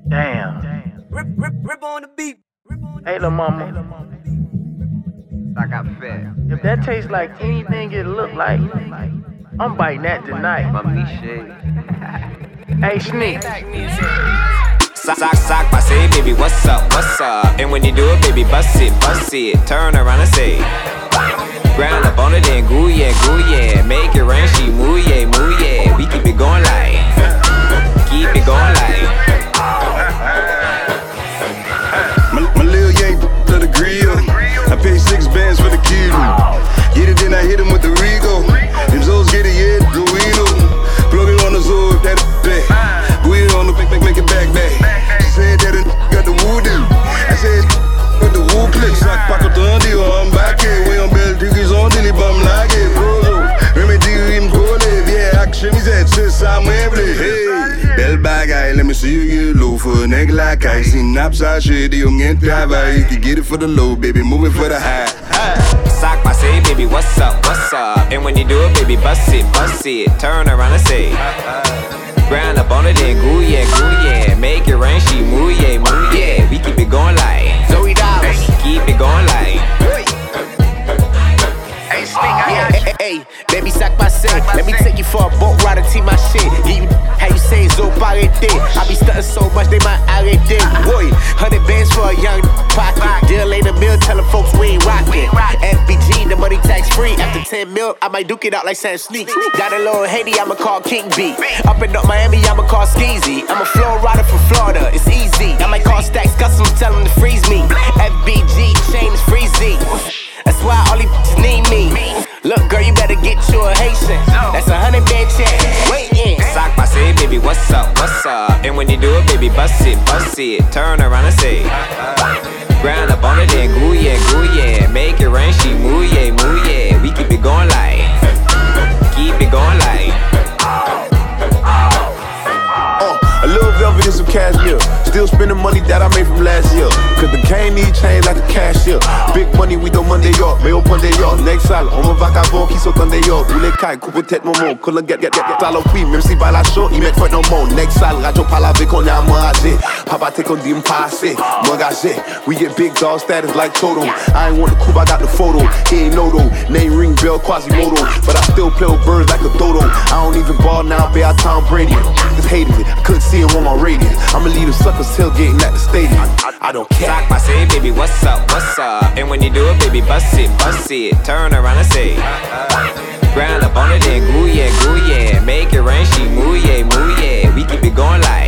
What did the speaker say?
Damn. Rip on the beat. Hey, little mama. I got fat. If that tastes like anything it look like, I'm biting that tonight. Mommy shake. Hey, Sneak. Sock, I say, baby, what's up? And when you do it, baby, bust it. Turn around and say, grind up on it, then goo yeah. Make it rain, she move yeah. We keep it going like, My lil' yank to the grill. I pay 6 bands for the kilo. Get it, then I hit him with the Rego. Them Zoes get it, yeah, the Guido. Plug it on the Zoe, that back. Guido on the make it back. She said that got the voodoo. I said, got the woo click. Sac paco tandi, I'm back here. We on bell tickets on Dilly Bum like it. Rozo, remedy him call it. Yeah, action is at since I'm every. Hey, bell bag, let me see you get low for a neck like I seen upside shit. You get driver, you can get it for the low, baby, move it for the high. Sock, I say, baby, what's up? And when you do it, baby, bust it. Turn around and say, grind up on it, then goo yeah. Make it rain, she move yeah. We keep it going like, Zoe Dollars. keep it going like. Hey, baby, sac passé. Let me take you for a boat ride and team my shit. Yeah, you, how you say zo parete? I be stunting so much they might arrêter. Boy, 100 bands for a young pocket. Deal ain't a meal, tellin' folks we ain't rockin'. FBG, the money tax free. After 10 mil, I might duke it out like Sam Sneak. Got a little Haiti, I'ma call King B. Up and up Miami, I'ma call Skeezy. I'm a flow rider from Florida, it's easy. I might call Stacks Customs, tell them to freeze me. FBG, chain is freezy. That's why all these bitches need me. Look, girl, you better get you a Haitian. That's 100 band check. Waitin'. Sock, I say, baby, what's up? And when you do it, baby, bust it. Turn around and say, grind up on it, then goo yeah. Make it rain, she move yeah. We keep it going like, A little velvet and some cashmere. Still spending money that I made from last year. Cause the cane need change like a cashier. Big money, we don't Monday York. Mais au point des York. Next salle, on va vagabond qui saute en des York. Tous les cailles, coupe tête maman. Qu'on get. Saloperie, même si pas la show, ils mettent fuck no more. Next salle, radio parle avec on est à manger. Papa take on dit m'passer, m'engager. We get big dog status like Toto. I ain't want the coupe, I got the photo. He ain't no though. Name ring bell, Quasimodo. But I still play with birds like a dodo. I don't even ball now, be out Tom Brady. Just hated it, I couldn't see him on my radio. I'ma leave them suckers tailgating at the stadium. I don't care. Sock, I say, baby, what's up? And when you do it, baby, bust it. Turn around and say, grind up on it, then goo yeah. Make it rain, she move yeah. We keep it going like.